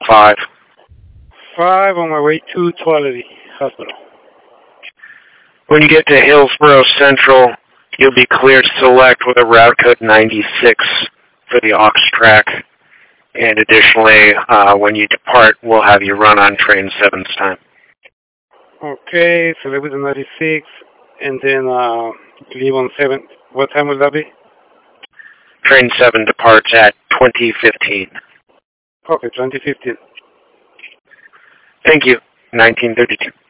5. 5 on my way to Tuolumne Hospital. When you get to Hillsborough Central, you'll be cleared select with a route code 96 for the aux track. And additionally, when you depart, we'll have you run on train 7's time. Okay, so that was the 96, and then leave on 7. What time will that be? Train 7 departs at 20:15. Okay, 2015. Thank you. 1932.